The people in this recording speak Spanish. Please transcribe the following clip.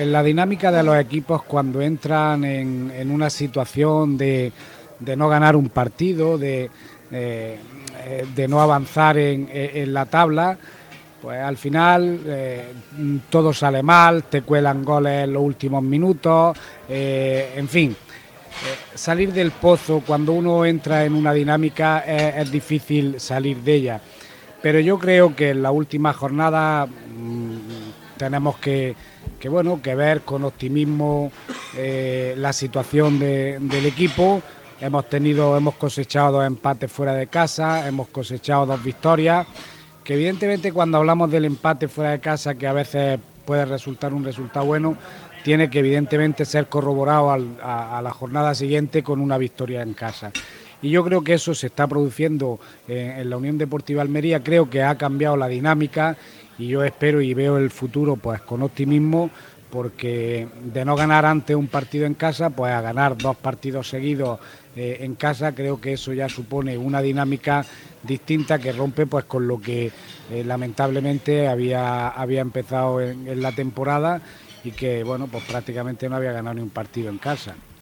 en la dinámica de los equipos cuando entran en una situación de no ganar un partido, de no avanzar en la tabla, pues al final todo sale mal, te cuelan goles en los últimos minutos, en fin. Salir del pozo cuando uno entra en una dinámica es difícil salir de ella. Pero yo creo que en la última jornada tenemos que ver con optimismo la situación del equipo. Hemos cosechado 2 empates fuera de casa, hemos cosechado 2 victorias, que evidentemente cuando hablamos del empate fuera de casa, que a veces puede resultar un resultado bueno, tiene que evidentemente ser corroborado a la jornada siguiente con una victoria en casa. Y yo creo que eso se está produciendo en la Unión Deportiva Almería. Creo que ha cambiado la dinámica y yo espero y veo el futuro pues con optimismo, porque de no ganar antes un partido en casa, pues a ganar 2 partidos seguidos en casa, creo que eso ya supone una dinámica distinta que rompe pues con lo que lamentablemente había empezado en la temporada, y que bueno, pues prácticamente no había ganado ni un partido en casa.